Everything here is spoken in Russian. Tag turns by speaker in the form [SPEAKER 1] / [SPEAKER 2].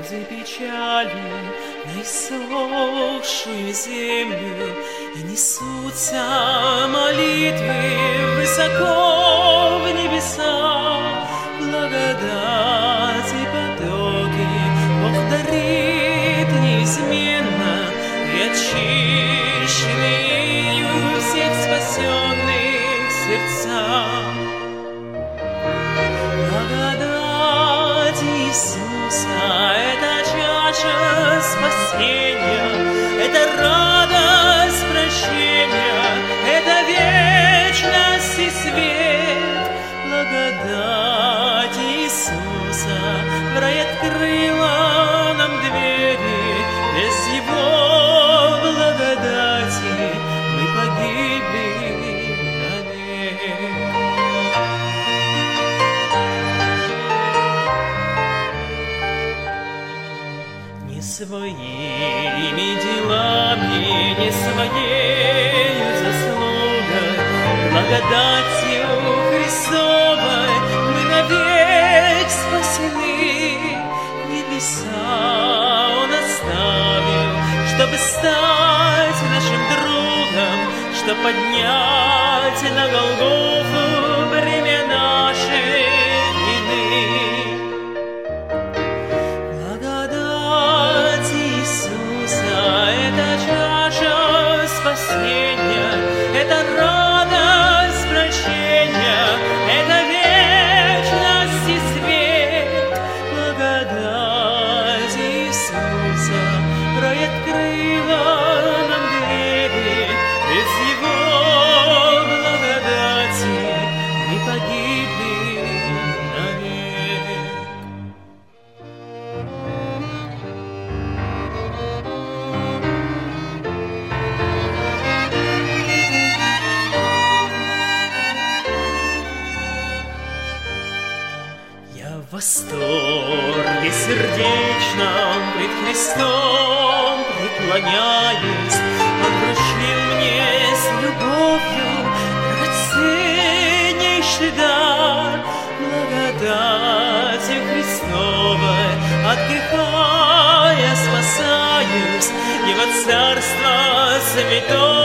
[SPEAKER 1] слезы печали на иссохшую землю, и несутся молитвы высоко в небеса. Благодати потоки Бог дарит неизменно, и очищенные всех спасенных сердца. Благодать Иисуса — это чаша спасения, это радость прощения, это вечность и свет. Благодать Иисуса в рай открыла нам двери, без Его благодати мы погибли навек. Не своими делами, не своей заслугой, благодатью Христовой мы навек спасены. Небеса Он оставил, чтобы стать нашим другом, чтобы поднять на Голгофу бремя нашей вины. Благодать Иисуса — это чаша спасения, это радость прощения, это вечность и свет. Благодать Иисуса в рай открыла нам двери, без Его благодати мы погибли навек. Я в восторге сердечном пред Христом преклоняюсь. Он вручил мне с любовью драгоценнейший дар. Благодатью Христовой от греха я спасаюсь, Его царство святое